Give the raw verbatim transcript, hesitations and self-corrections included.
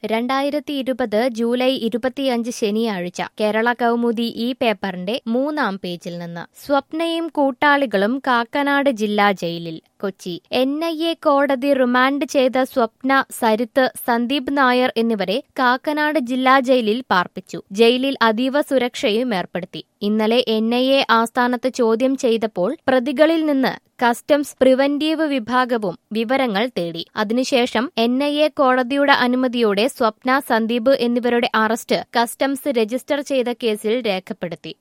രണ്ടായിരത്തി ഇരുപത് ജൂലൈ ഇരുപത്തിയഞ്ച് ശനിയാഴ്ച കേരള കൗമുദി ഈ പേപ്പറിന്റെ മൂന്നാം പേജിൽ നിന്ന് സ്വപ്നയും കൂട്ടാളികളും കാക്കനാട് ജില്ലാ ജയിലിൽ. കൊച്ചി എൻ ഐ എ കോടതി റിമാൻഡ് ചെയ്ത സ്വപ്ന, സരിത്ത്, സന്ദീപ് നായർ എന്നിവരെ കാക്കനാട് ജില്ലാ ജയിലിൽ പാർപ്പിച്ചു. ജയിലിൽ അതീവ സുരക്ഷയും ഏർപ്പെടുത്തി. ഇന്നലെ എൻ ഐ എ ആസ്ഥാനത്ത് ചോദ്യം ചെയ്തപ്പോൾ പ്രതികളിൽ നിന്ന് കസ്റ്റംസ് പ്രിവന്റീവ് വിഭാഗവും വിവരങ്ങൾ തേടി. അതിനുശേഷം എൻ ഐ എ കോടതിയുടെ അനുമതിയോടെ സ്വപ്ന, സന്ദീപ് എന്നിവരുടെ അറസ്റ്റ് കസ്റ്റംസ് രജിസ്റ്റർ ചെയ്ത കേസിൽ രേഖപ്പെടുത്തി.